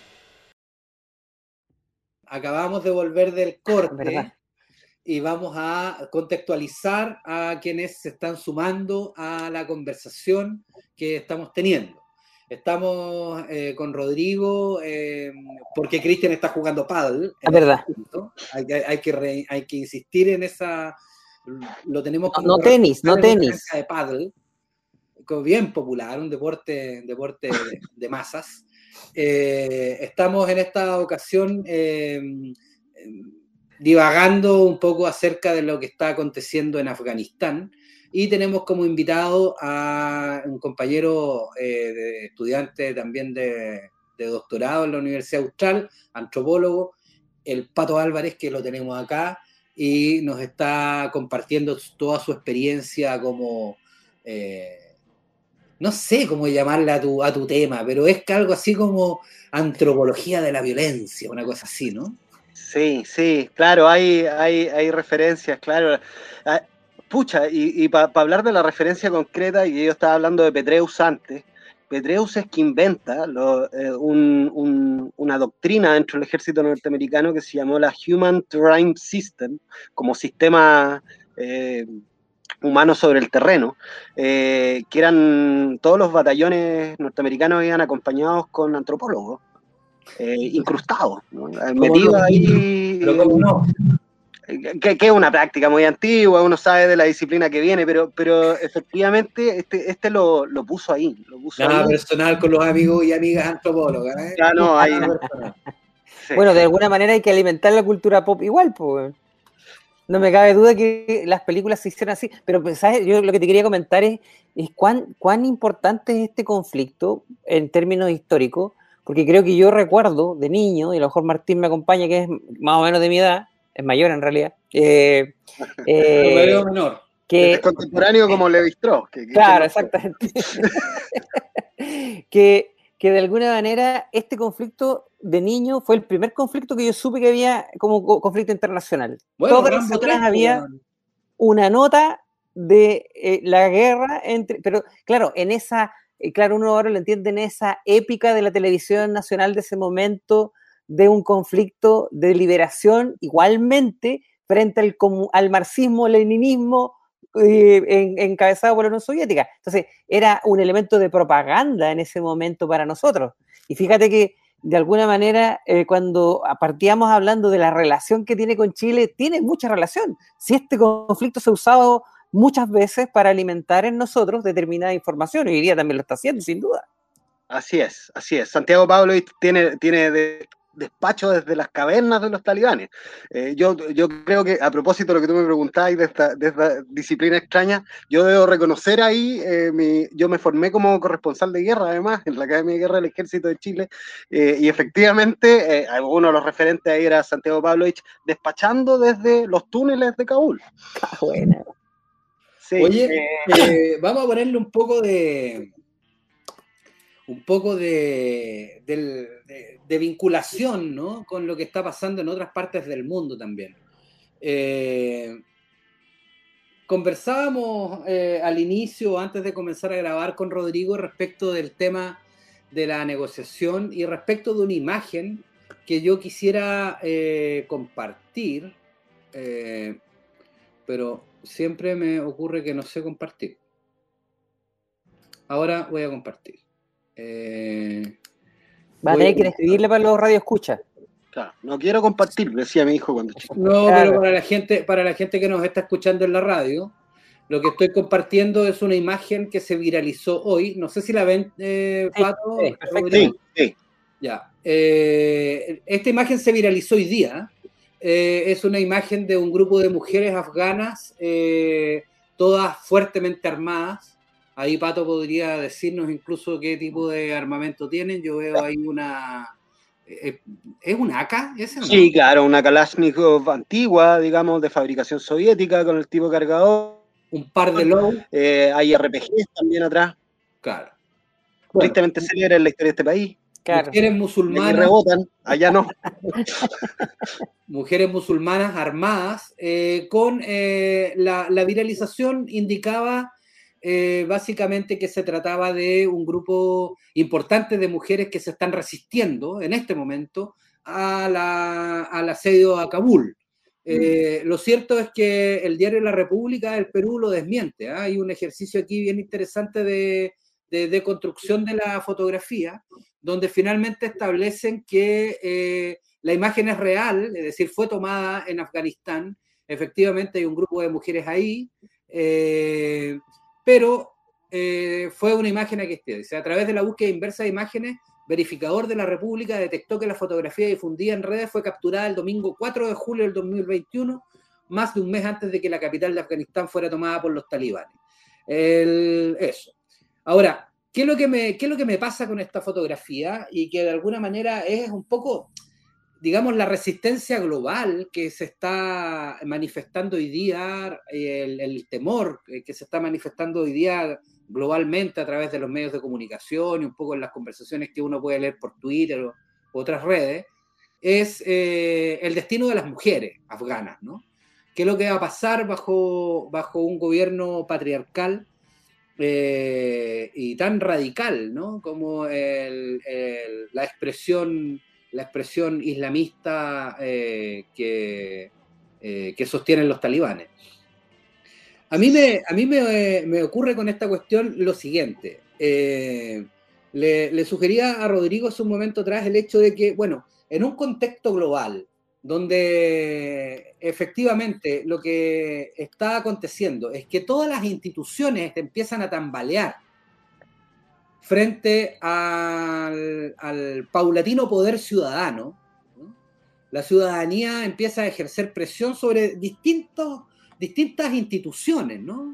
Acabamos de volver del corte. ¿Verdad? Y vamos a contextualizar a quienes se están sumando a la conversación que estamos teniendo. Estamos con Rodrigo porque Cristian está jugando pádel. Es verdad. Hay que insistir en esa... Lo tenemos como No tenis, no tenis. De pádel, bien popular, un deporte de masas. Estamos en esta ocasión divagando un poco acerca de lo que está aconteciendo en Afganistán y tenemos como invitado a un compañero de estudiante también de doctorado en la Universidad Austral, antropólogo, el Pato Álvarez, que lo tenemos acá y nos está compartiendo toda su experiencia como, no sé cómo llamarla a tu tema, pero es que algo así como antropología de la violencia, una cosa así, ¿no? Sí, claro, hay referencias, claro. Pucha, y para hablar de la referencia concreta, y yo estaba hablando de Petraeus antes, Petraeus es que inventa una doctrina dentro del ejército norteamericano que se llamó la Human Terrain System, como sistema humano sobre el terreno, que eran todos los batallones norteamericanos iban acompañados con antropólogos. Incrustados, ¿no? Metidos ahí. Pero cómo no. Que es una práctica muy antigua, uno sabe de la disciplina que viene, pero efectivamente este lo puso ahí. Nada personal con los amigos y amigas antropólogas. Ya no, hay. Sí. Bueno, de alguna manera hay que alimentar la cultura pop igual, pues. No me cabe duda que las películas se hicieron así, pero ¿sabes? Yo lo que te quería comentar es cuán importante es este conflicto en términos históricos. Porque creo que yo recuerdo de niño, y a lo mejor Martín me acompaña, que es más o menos de mi edad, es mayor en realidad. Menor. Que es contemporáneo como Levi-Strauss. Claro, exactamente. que de alguna manera este conflicto de niño fue el primer conflicto que yo supe que había como conflicto internacional. Bueno, todas las otras había una nota de la guerra entre... Pero claro, en esa... Claro, uno ahora lo entiende en esa épica de la televisión nacional de ese momento, de un conflicto de liberación, igualmente, frente al marxismo-leninismo encabezado por la Unión Soviética. Entonces, era un elemento de propaganda en ese momento para nosotros. Y fíjate que, de alguna manera, cuando partíamos hablando de la relación que tiene con Chile, tiene mucha relación. Si este conflicto se ha usado muchas veces para alimentar en nosotros determinada información, y hoy día también lo está haciendo, sin duda. Así es. Santiago Pavlovich tiene despacho desde las cavernas de los talibanes. Yo creo que, a propósito de lo que tú me preguntabas de esta disciplina extraña, yo debo reconocer ahí, yo me formé como corresponsal de guerra, además, en la Academia de Guerra del Ejército de Chile, y efectivamente, uno de los referentes ahí era Santiago Pavlovich, despachando desde los túneles de Kabul. Buena. Sí, oye, vamos a ponerle un poco de vinculación, ¿no? Con lo que está pasando en otras partes del mundo también. Conversábamos al inicio, antes de comenzar a grabar con Rodrigo, respecto del tema de la negociación y respecto de una imagen que yo quisiera compartir, pero siempre me ocurre que no sé compartir. Ahora voy a compartir. Va a tener que escribirle para los radioescuchas. Claro, no quiero compartir, decía mi hijo cuando chico. No, claro. Pero para la gente que nos está escuchando en la radio, lo que estoy compartiendo es una imagen que se viralizó hoy. No sé si la ven, Pato. Sí. Ya. Esta imagen se viralizó hoy día. Es una imagen de un grupo de mujeres afganas, todas fuertemente armadas. Ahí Pato podría decirnos incluso qué tipo de armamento tienen. Yo veo ahí una... ¿Es un AK ese, no? Sí, claro, una Kalashnikov antigua, digamos, de fabricación soviética, con el tipo cargador. Un par de low. Hay RPGs también atrás. Claro. Tristemente célebre en la historia de este país. Claro. Mujeres musulmanas. Aquí rebotan, allá no. Mujeres musulmanas armadas, con la viralización indicaba básicamente que se trataba de un grupo importante de mujeres que se están resistiendo en este momento al asedio a Kabul. Lo cierto es que el diario La República del Perú lo desmiente. Hay un ejercicio aquí bien interesante de construcción de la fotografía, donde finalmente establecen que la imagen es real, es decir, fue tomada en Afganistán. Efectivamente hay un grupo de mujeres ahí, pero fue una imagen que dice, a través de la búsqueda inversa de imágenes, verificador de la República detectó que la fotografía difundida en redes fue capturada el domingo 4 de julio del 2021, más de un mes antes de que la capital de Afganistán fuera tomada por los talibanes. Eso. Ahora, ¿qué es lo que me pasa con esta fotografía? Y que de alguna manera es un poco, digamos, la resistencia global que se está manifestando hoy día, el temor que se está manifestando hoy día globalmente a través de los medios de comunicación y un poco en las conversaciones que uno puede leer por Twitter o otras redes, es el destino de las mujeres afganas, ¿no? ¿Qué es lo que va a pasar bajo un gobierno patriarcal y tan radical, ¿no? Como la expresión islamista que sostienen los talibanes? A mí me ocurre con esta cuestión lo siguiente. Le sugería a Rodrigo hace un momento atrás el hecho de que, bueno, en un contexto global, donde efectivamente lo que está aconteciendo es que todas las instituciones empiezan a tambalear frente al paulatino poder ciudadano, ¿no? La ciudadanía empieza a ejercer presión sobre distintas instituciones, ¿no?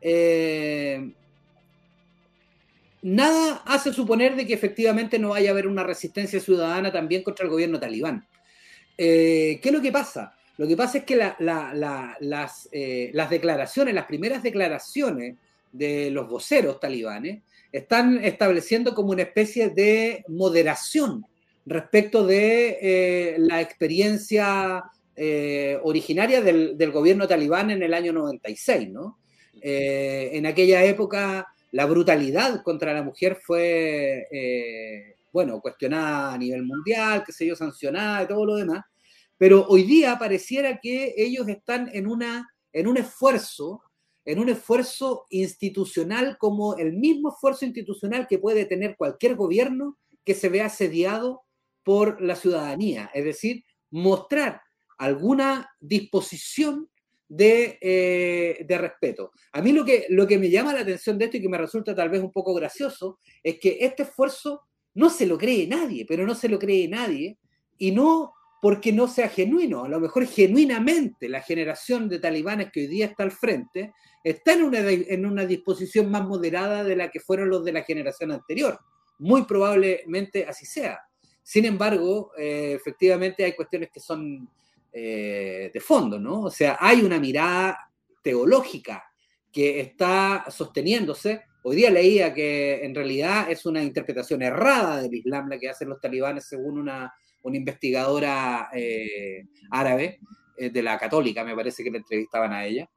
Nada hace suponer de que efectivamente no vaya a haber una resistencia ciudadana también contra el gobierno talibán. ¿Qué es lo que pasa? Lo que pasa es que las declaraciones, las primeras declaraciones de los voceros talibanes están estableciendo como una especie de moderación respecto de la experiencia originaria del gobierno talibán en el año 96, ¿no? En aquella época la brutalidad contra la mujer fue, cuestionada a nivel mundial, qué sé yo, sancionada y todo lo demás, pero hoy día pareciera que ellos están en un esfuerzo institucional, como el mismo esfuerzo institucional que puede tener cualquier gobierno que se vea asediado por la ciudadanía, es decir, mostrar alguna disposición de respeto. A mí lo que me llama la atención de esto y que me resulta tal vez un poco gracioso es que este esfuerzo no se lo cree nadie, pero no se lo cree nadie, y no porque no sea genuino. A lo mejor genuinamente la generación de talibanes que hoy día está al frente está en una disposición más moderada de la que fueron los de la generación anterior. Muy probablemente así sea. Sin embargo, efectivamente hay cuestiones que son de fondo, ¿no? O sea, hay una mirada teológica que está sosteniéndose. Hoy día leía que en realidad es una interpretación errada del Islam la que hacen los talibanes, según una investigadora árabe, de la católica, me parece que le entrevistaban a ella.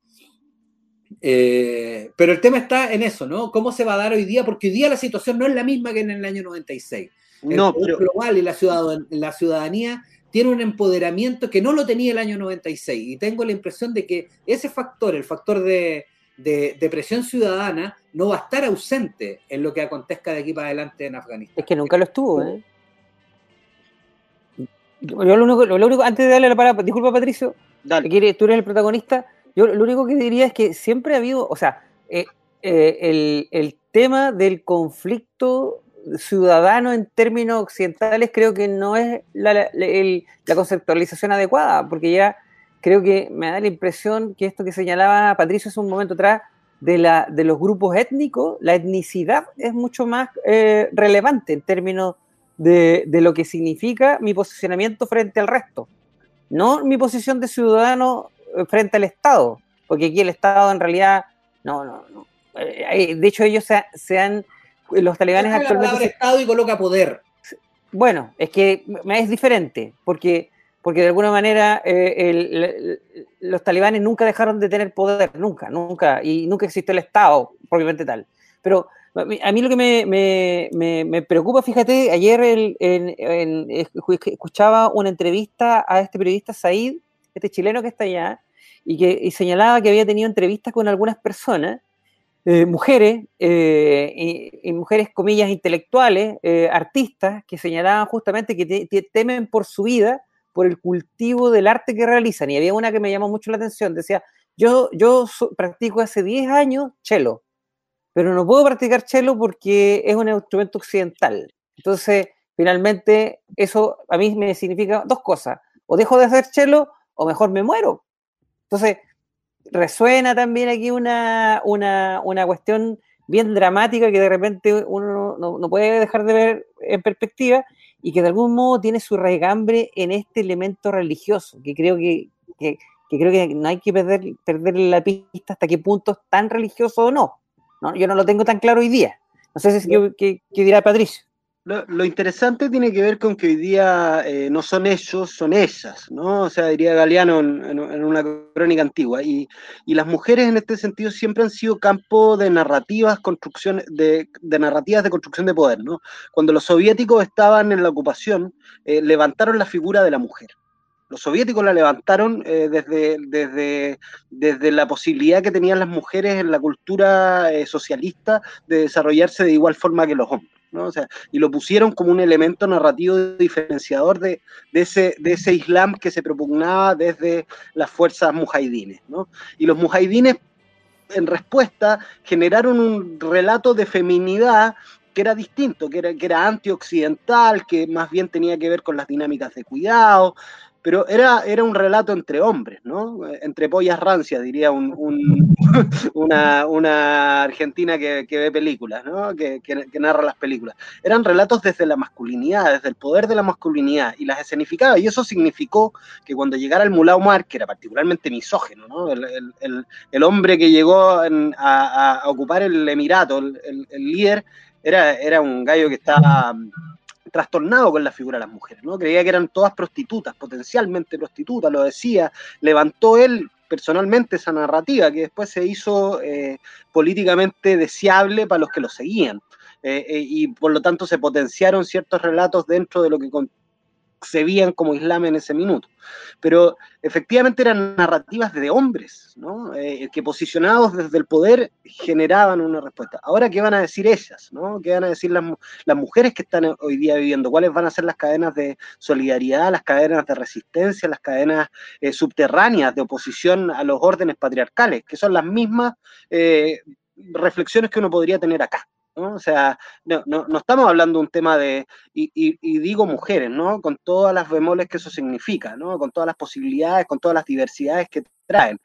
Pero el tema está en eso, ¿no? ¿Cómo se va a dar hoy día? Porque hoy día la situación no es la misma que en el año 96. El poder global y la ciudadanía tiene un empoderamiento que no lo tenía el año 96, y tengo la impresión de que ese factor, el factor de presión ciudadana, no va a estar ausente en lo que acontezca de aquí para adelante en Afganistán. Es que nunca lo estuvo, ¿eh? Yo lo único, antes de darle la palabra, disculpa Patricio, tú eres el protagonista, yo lo único que diría es que siempre ha habido, o sea, el tema del conflicto ciudadano en términos occidentales creo que no es la conceptualización adecuada, porque ya creo que me da la impresión que esto que señalaba Patricio hace un momento atrás de los grupos étnicos, la etnicidad es mucho más relevante en términos de lo que significa mi posicionamiento frente al resto, no mi posición de ciudadano frente al Estado, porque aquí el Estado en realidad no. De hecho ellos los talibanes actualmente... La palabra Estado y coloca poder. Bueno, es que es diferente, porque de alguna manera los talibanes nunca dejaron de tener poder, nunca, y nunca existió el Estado, propiamente tal. Pero a mí lo que me preocupa, fíjate, ayer escuchaba una entrevista a este periodista Said, este chileno que está allá, y señalaba que había tenido entrevistas con algunas personas, mujeres, y mujeres, comillas, intelectuales, artistas, que señalaban justamente que temen por su vida por el cultivo del arte que realizan. Y había una que me llamó mucho la atención, decía, yo practico hace 10 años cello, pero no puedo practicar cello porque es un instrumento occidental. Entonces, finalmente, eso a mí me significa dos cosas: o dejo de hacer cello o mejor me muero. Entonces, resuena también aquí una cuestión bien dramática que de repente uno no puede dejar de ver en perspectiva, y que de algún modo tiene su raigambre en este elemento religioso, que creo que no hay que perder la pista hasta qué punto es tan religioso o no. ¿No? Yo no lo tengo tan claro hoy día. No sé si qué dirá Patricio. Lo interesante tiene que ver con que hoy día no son ellos, son ellas, ¿no? O sea, diría Galeano en una crónica antigua. Y las mujeres en este sentido siempre han sido campo de narrativas, de narrativas de construcción de poder, ¿no? Cuando los soviéticos estaban en la ocupación, levantaron la figura de la mujer. Los soviéticos la levantaron desde la posibilidad que tenían las mujeres en la cultura socialista de desarrollarse de igual forma que los hombres, ¿no? O sea, y lo pusieron como un elemento narrativo diferenciador de ese Islam que se propugnaba desde las fuerzas mujahidines, ¿no? Y los mujahidines, en respuesta, generaron un relato de feminidad que era distinto, que era antioccidental, que más bien tenía que ver con las dinámicas de cuidado, pero era un relato entre hombres, ¿no? Entre pollas rancias, diría una argentina que ve películas, ¿no? Que narra las películas. Eran relatos desde la masculinidad, desde el poder de la masculinidad, y las escenificaba, y eso significó que cuando llegara el Mulá Omar, que era particularmente misógino, ¿no? El hombre que llegó a ocupar el emirato, el líder, era un gallo que estaba trastornado con la figura de las mujeres, ¿no? Creía que eran todas prostitutas, potencialmente prostitutas, lo decía, levantó él personalmente esa narrativa que después se hizo políticamente deseable para los que lo seguían, y por lo tanto se potenciaron ciertos relatos dentro de lo que se veían como Islam en ese minuto. Pero efectivamente eran narrativas de hombres, ¿no? Que posicionados desde el poder generaban una respuesta. Ahora, ¿qué van a decir ellas, ¿no? ¿Qué van a decir las mujeres que están hoy día viviendo? ¿Cuáles van a ser las cadenas de solidaridad, las cadenas de resistencia, las cadenas subterráneas de oposición a los órdenes patriarcales, que son las mismas reflexiones que uno podría tener acá, ¿no? O sea, no estamos hablando de un tema de, y digo mujeres, ¿no? Con todas las bemoles que eso significa, ¿no? Con todas las posibilidades, con todas las diversidades que traen.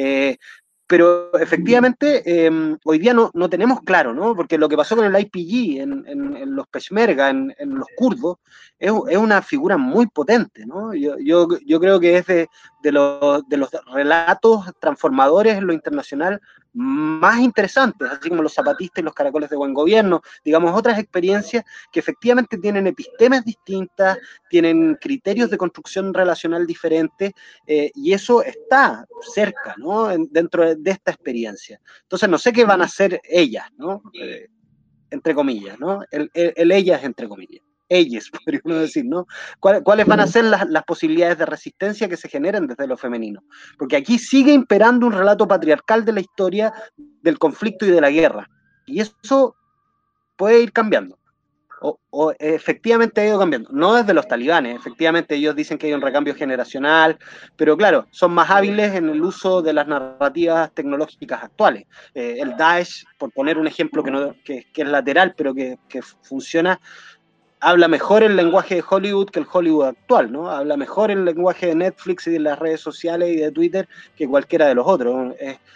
Pero efectivamente, hoy día no tenemos claro, ¿no? Porque lo que pasó con el IPG en los Peshmerga, en los kurdos, es una figura muy potente, ¿no? Yo creo que es de los relatos transformadores en lo internacional más interesantes, así como los zapatistas y los caracoles de buen gobierno, digamos, otras experiencias que efectivamente tienen epistemes distintas, tienen criterios de construcción relacional diferentes, y eso está cerca, ¿no? Dentro de esta experiencia. Entonces, no sé qué van a hacer ellas, ¿no? Entre comillas, ¿no? El ellas, entre comillas. Ellas, podría uno decir, ¿no? ¿Cuáles van a ser las posibilidades de resistencia que se generen desde lo femenino? Porque aquí sigue imperando un relato patriarcal de la historia del conflicto y de la guerra. Y eso puede ir cambiando. O efectivamente ha ido cambiando. No desde los talibanes, efectivamente ellos dicen que hay un recambio generacional, pero claro, son más hábiles en el uso de las narrativas tecnológicas actuales. El Daesh, por poner un ejemplo que es lateral, pero que funciona, habla mejor el lenguaje de Hollywood que el Hollywood actual, ¿no? Habla mejor el lenguaje de Netflix y de las redes sociales y de Twitter que cualquiera de los otros.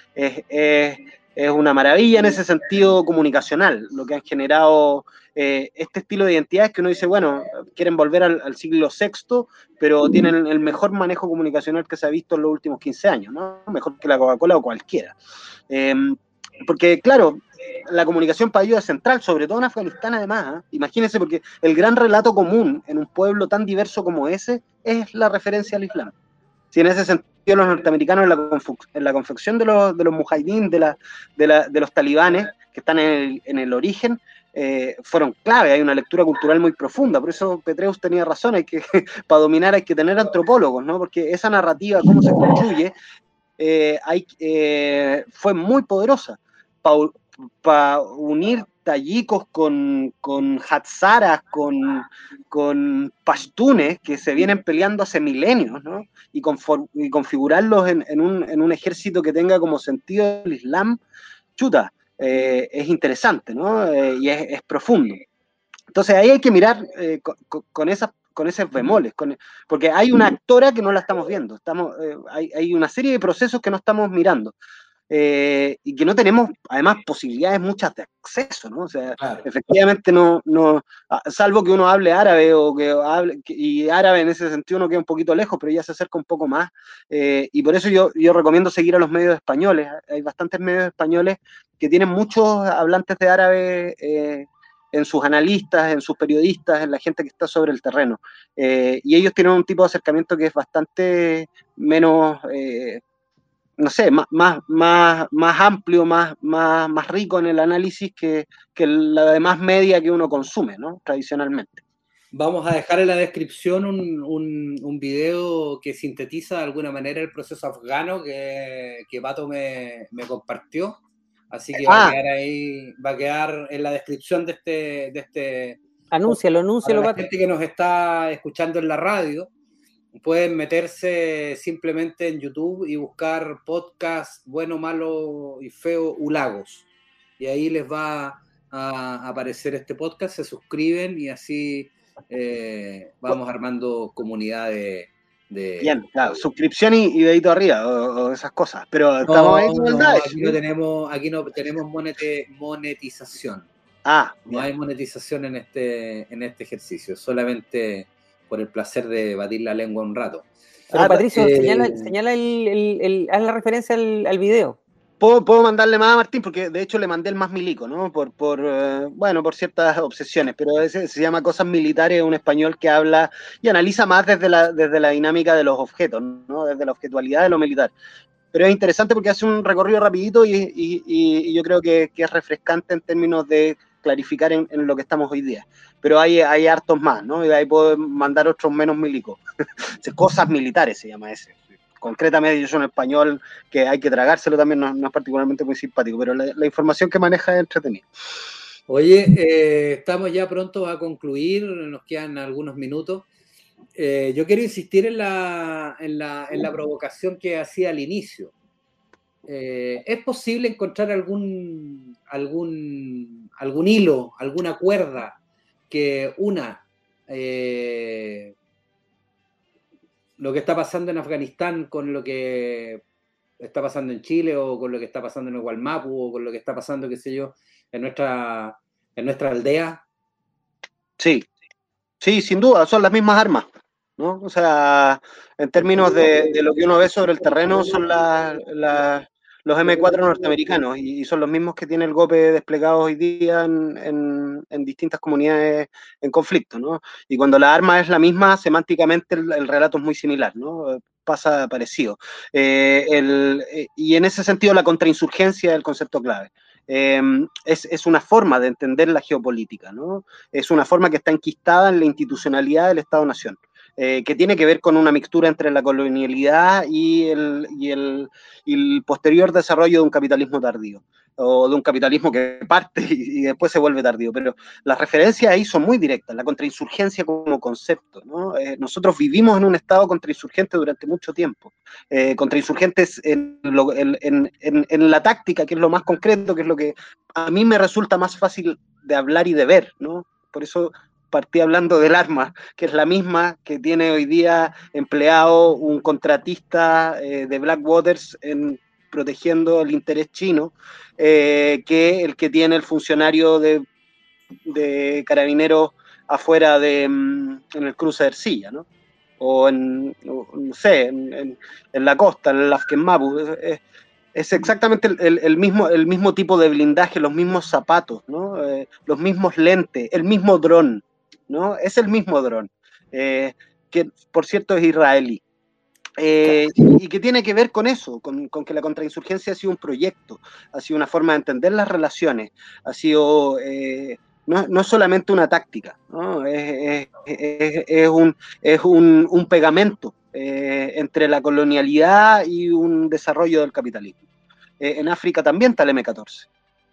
Es una maravilla en ese sentido comunicacional, lo que han generado este estilo de identidades que uno dice, bueno, quieren volver al siglo VI, pero tienen el mejor manejo comunicacional que se ha visto en los últimos 15 años, ¿no? Mejor que la Coca-Cola o cualquiera. Porque, claro, la comunicación para ellos es central, sobre todo en Afganistán además, ¿eh? Imagínense, porque el gran relato común en un pueblo tan diverso como ese es la referencia al Islam. Si en ese sentido los norteamericanos en la confección de los mujahidín, de los talibanes, que están en el origen, fueron clave. Hay una lectura cultural muy profunda. Por eso Petraeus tenía razón, para dominar hay que tener antropólogos, ¿no? Porque esa narrativa, cómo se construye, fue muy poderosa. Para unir tayikos con hatzaras, con pashtunes que se vienen peleando hace milenios, ¿no? Y configurarlos en un ejército que tenga como sentido el Islam, chuta, es interesante, ¿no? Y es profundo. Entonces ahí hay que mirar con esos bemoles, porque hay una actora que no la estamos viendo, hay una serie de procesos que no estamos mirando. Y que no tenemos, además, posibilidades muchas de acceso, ¿no? O sea, claro, efectivamente no, salvo que uno hable árabe y árabe en ese sentido uno queda un poquito lejos, pero ya se acerca un poco más, y por eso yo recomiendo seguir a los medios españoles. Hay bastantes medios españoles que tienen muchos hablantes de árabe en sus analistas, en sus periodistas, en la gente que está sobre el terreno, y ellos tienen un tipo de acercamiento que es bastante menos... no sé, más amplio, más rico en el análisis que la demás media que uno consume, ¿no? Tradicionalmente. Vamos a dejar en la descripción un video que sintetiza de alguna manera el proceso afgano que Pato me compartió. Así que va a quedar ahí, va a quedar en la descripción de este Anúncialo, para la Pato. gente que nos está escuchando en la radio. Pueden meterse simplemente en YouTube y buscar podcast Bueno, Malo y Feo Ulagos. Y ahí les va a aparecer este podcast, se suscriben y así vamos armando comunidad de... Bien, claro, suscripción y dedito arriba o esas cosas. Pero estamos ahí con el Daesh. Aquí no tenemos monetización. No hay monetización en este ejercicio, solamente... por el placer de batir la lengua un rato. Pero Patricio, señala haz la referencia al video. Puedo mandarle más a Martín, porque de hecho le mandé el más milico, ¿no? Por ciertas obsesiones, pero ese se llama Cosas Militares, un español que habla y analiza más desde la dinámica de los objetos, ¿no? Desde la objetualidad de lo militar. Pero es interesante porque hace un recorrido rapidito y yo creo que es refrescante en términos de clarificar en lo que estamos hoy día. Pero hay hartos más, ¿no? Y ahí puedo mandar otros menos milicos. Cosas Militares se llama ese. Concretamente, yo soy un español que hay que tragárselo también, no es particularmente muy simpático, pero la información que maneja es entretenida. Oye, estamos ya pronto a concluir, nos quedan algunos minutos. Yo quiero insistir en la provocación que hacía al inicio. ¿Es posible encontrar algún hilo, alguna cuerda que una lo que está pasando en Afganistán con lo que está pasando en Chile, o con lo que está pasando en el Gualmapu, o con lo que está pasando, qué sé yo, en nuestra aldea? Sí, sin duda, son las mismas armas, ¿no? O sea, en términos de lo que uno ve sobre el terreno, son los M4 norteamericanos, y son los mismos que tiene el GOPE desplegados hoy día en distintas comunidades en conflicto, ¿no? Y cuando la arma es la misma, semánticamente el relato es muy similar, ¿no? Pasa parecido. Y en ese sentido la contrainsurgencia es el concepto clave. Es una forma de entender la geopolítica, ¿no? Es una forma que está enquistada en la institucionalidad del Estado-Nación. Que tiene que ver con una mixtura entre la colonialidad y el posterior desarrollo de un capitalismo tardío, o de un capitalismo que parte y después se vuelve tardío. Pero las referencias ahí son muy directas, la contrainsurgencia como concepto, ¿no? Nosotros vivimos en un estado contrainsurgente durante mucho tiempo, contrainsurgentes en la táctica, que es lo más concreto, que es lo que a mí me resulta más fácil de hablar y de ver, ¿no? Por eso partí hablando del arma, que es la misma que tiene hoy día empleado un contratista de Blackwaters protegiendo el interés chino, que el que tiene el funcionario de carabineros afuera en el cruce de Ercilla, ¿no? O no sé, en la costa, en el Afkenmapu. Es exactamente el mismo tipo de blindaje, los mismos zapatos, ¿no? Los mismos lentes, el mismo dron, ¿no? Es el mismo dron, que por cierto es israelí. y que tiene que ver con eso, con que la contrainsurgencia ha sido un proyecto, ha sido una forma de entender las relaciones, ha sido no es solamente una táctica, ¿no? Es un pegamento entre la colonialidad y un desarrollo del capitalismo. En África también está el M14.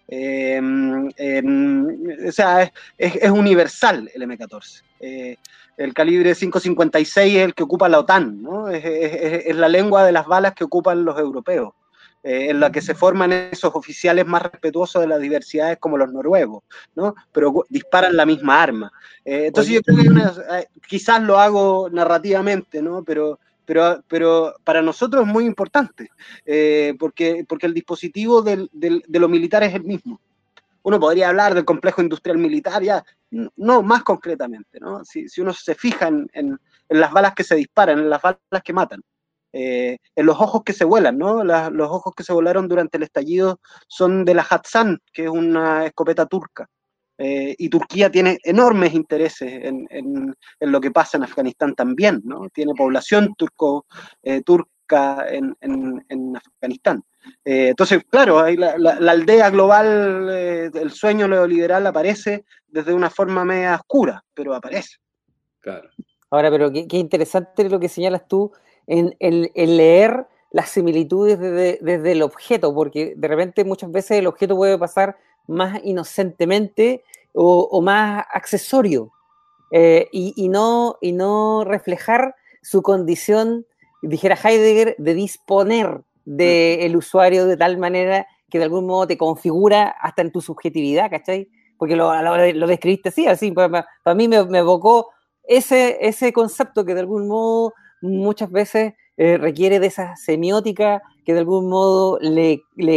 O sea, es universal el M14. El calibre 5.56 es el que ocupa la OTAN, ¿no? Es la lengua de las balas que ocupan los europeos, en la que se forman esos oficiales más respetuosos de las diversidades como los noruegos, ¿no? Pero disparan la misma arma. Entonces yo creo que quizás lo hago narrativamente, ¿no? Pero para nosotros es muy importante, porque el dispositivo de lo militar es el mismo. Uno podría hablar del complejo industrial militar, ya, no, más concretamente, ¿no? Si uno se fija en las balas que se disparan, en las balas que matan, en los ojos que se vuelan, ¿no? Los ojos que se volaron durante el estallido son de la Hatsan, que es una escopeta turca. Y Turquía tiene enormes intereses en lo que pasa en Afganistán también, ¿no? Tiene población turca en Afganistán. Entonces, claro, ahí la aldea global, el sueño neoliberal aparece desde una forma media oscura, pero aparece. Claro. Ahora, pero qué interesante lo que señalas tú en leer las similitudes desde el objeto, porque de repente muchas veces el objeto puede pasar más inocentemente o más accesorio, y no reflejar su condición, dijera Heidegger, de disponer del usuario de tal manera que de algún modo te configura hasta en tu subjetividad, ¿cachai? Porque lo describiste así para mí me evocó ese concepto que de algún modo muchas veces requiere de esa semiótica que de algún modo le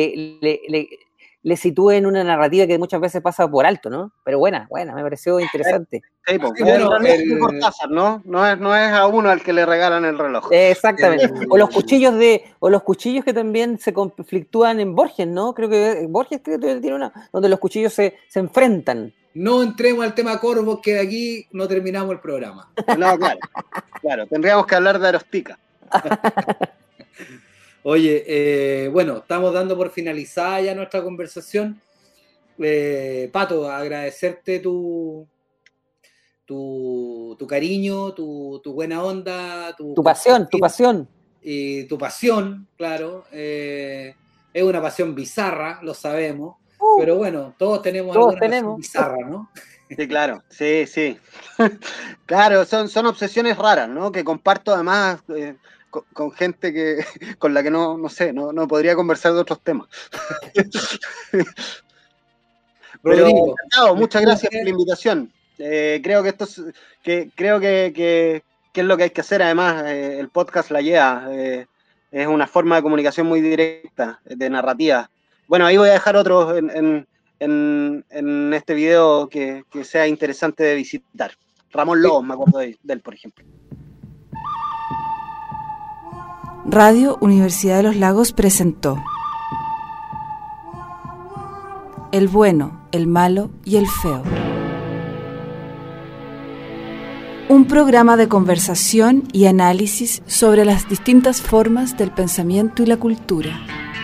sitúe en una narrativa que muchas veces pasa por alto, ¿no? Pero buena, me pareció interesante. Sí, pues, bueno, Cortázar, ¿no? No es a uno al que le regalan el reloj. Exactamente. O los cuchillos que también se conflictúan en Borges, ¿no? Creo que Borges tiene una donde los cuchillos se enfrentan. No entremos al tema Corvo, que de aquí no terminamos el programa. No, claro, tendríamos que hablar de Arostica. Oye, bueno, estamos dando por finalizada ya nuestra conversación. Pato, agradecerte tu cariño, tu buena onda, tu pasión. Y tu pasión, claro. Es una pasión bizarra, lo sabemos. Pero bueno, todos tenemos alguna pasión bizarra, ¿no? Sí, claro, sí. Claro, son obsesiones raras, ¿no? Que comparto además con gente con la que no podría conversar de otros temas. Pero, muchas gracias por la invitación. Creo que que es lo que hay que hacer. Además, el podcast la lleva. Es una forma de comunicación muy directa, de narrativa. Bueno, ahí voy a dejar otros en este video que sea interesante de visitar. Ramón Lobos, me acuerdo de él, por ejemplo. Radio Universidad de los Lagos presentó El bueno, el malo y el feo. Un programa de conversación y análisis sobre las distintas formas del pensamiento y la cultura.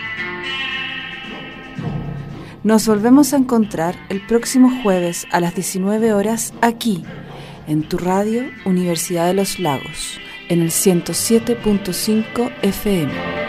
Nos volvemos a encontrar el próximo jueves a las 19 horas aquí, en tu radio Universidad de los Lagos, en el 107.5 FM.